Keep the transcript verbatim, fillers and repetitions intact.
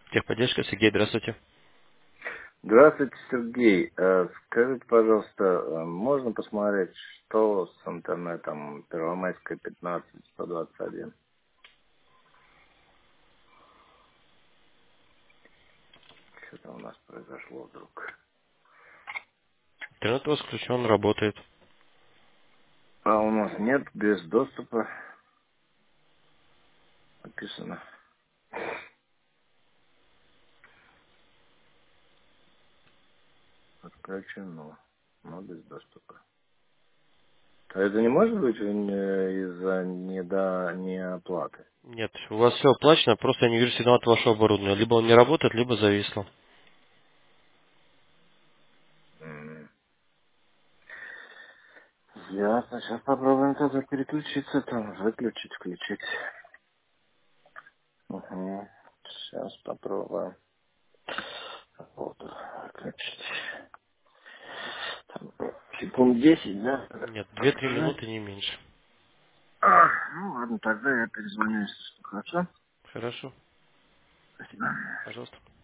Техподдержка, Сергей, здравствуйте. Здравствуйте, Сергей. Э, Скажите, пожалуйста, э, можно посмотреть, что с интернетом Первомайская пятнадцать сто двадцать один? Что-то у нас произошло вдруг. Интернет у вас включен, работает. А у нас нет, без доступа написано. Отключено, но без доступа. А это не может быть э, из-за недо... неоплаты? Нет, у вас все оплачено, просто я не вижу сигнал от вашего оборудования. Либо он не работает, либо зависло. М. Ясно, сейчас попробуем тогда переключиться, там, выключить, включить. Угу. Сейчас попробуем. Вот, выключить. Там, секунд десять, да? Нет, две-три Подождать. минуты, не меньше. А, ну ладно, тогда я перезвоню, если что. Хорошо? Хорошо, Спасибо. пожалуйста.